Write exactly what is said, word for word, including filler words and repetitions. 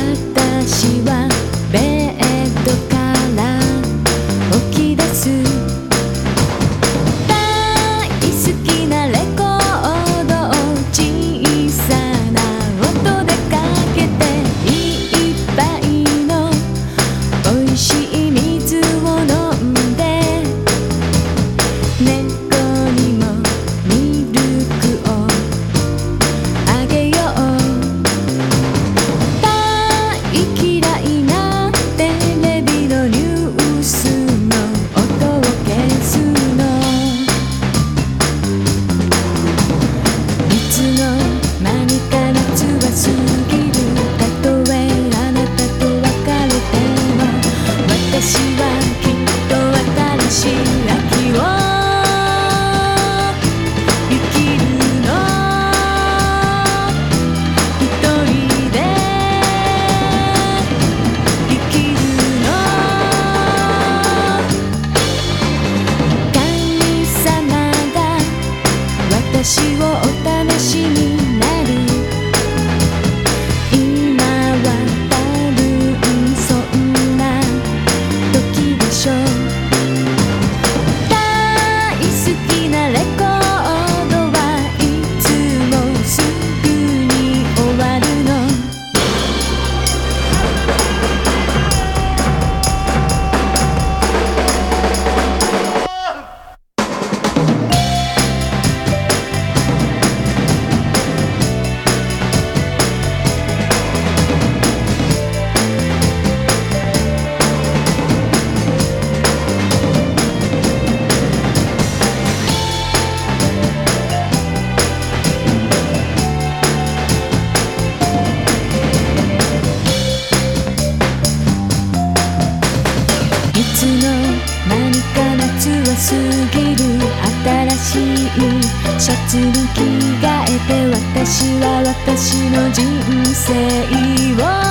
私はベッドから起き出す。大好きなレコードを小さな音でかけて、いっぱいの美味しい水を飲んで、猫にもミルクをあげよう。大嫌いなテレビのニュースの音を消すの。いつの間にか夏は過ぎる。たとえあなたと別れても、私はきっと新しい秋を生きるの。一人で生きるの。神様が私をお試しになる。今は多分そんな時でしょう。大好きなレコードはいつもすぐに終わるの。いつの間にか夏は過ぎる。新しいシャツに着替えて、私は私の人生を